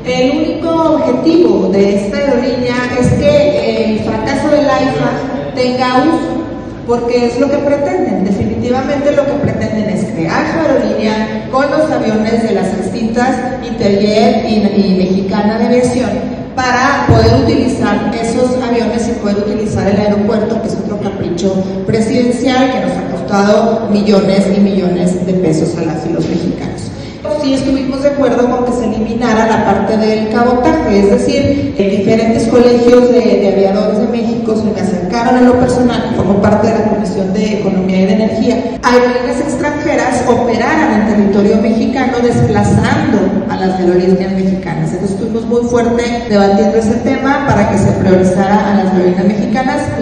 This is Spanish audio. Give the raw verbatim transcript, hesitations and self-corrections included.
El único objetivo de esta aerolínea es que el fracaso del AIFA tenga uso, porque es lo que pretenden. Definitivamente lo que pretenden es crear su aerolínea con los aviones de las extintas Interjet y, y Mexicana de Aviación para poder utilizar esos aviones y poder utilizar el aeropuerto, que es otro capricho presidencial que nos ha costado millones y millones de pesos a las y los mexicanos. Sí estuvimos de acuerdo con que se eliminara la parte del cabotaje, es decir, en diferentes colegios de, de aviadores de México se me acercaron en lo personal, como parte de la Comisión de Economía y de Energía, aerolíneas extranjeras operaran en territorio mexicano desplazando a las aerolíneas mexicanas. Entonces estuvimos muy fuerte debatiendo ese tema para que se priorizara a las aerolíneas mexicanas.